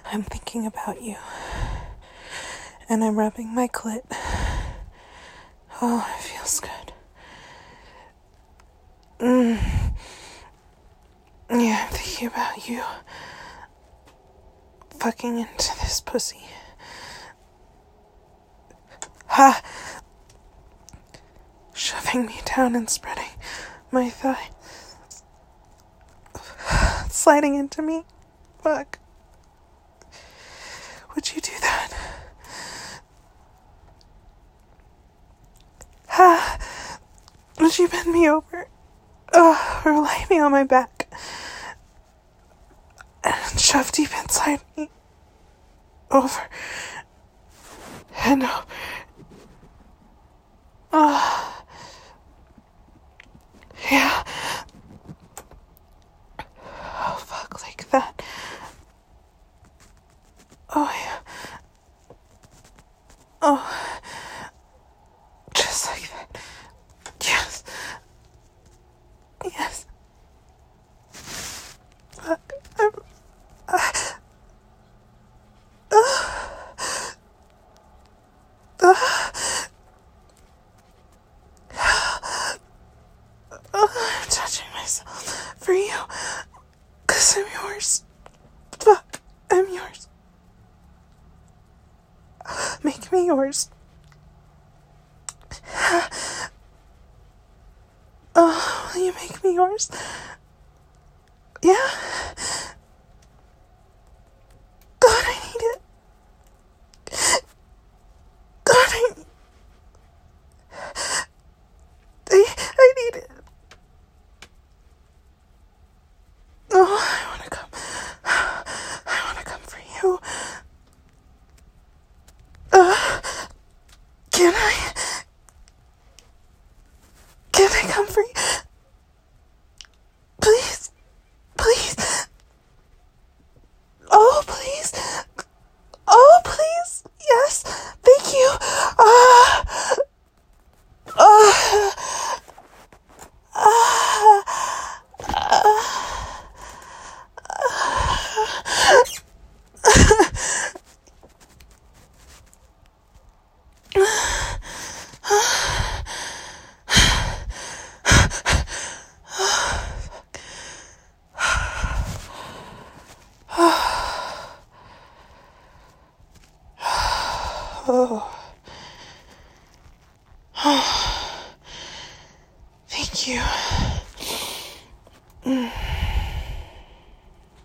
I'm thinking about you. And I'm rubbing my clit. Oh, it feels good. Yeah, I'm thinking about you. Fucking into this pussy. Ha! Shoving me down and spreading my thigh. Sliding into me. Fuck. Would you do that? Ha! Would you bend me over? Or lay me on my back? And shove deep inside me. Over. And over. Yeah. Oh, fuck, like that. Oh, yeah. Oh. Just like that. Yes. Yes. Fuck. I'm touching myself for you. 'Cause I'm yours. Fuck. I'm yours. Make me yours. Oh, will you make me yours? Yeah?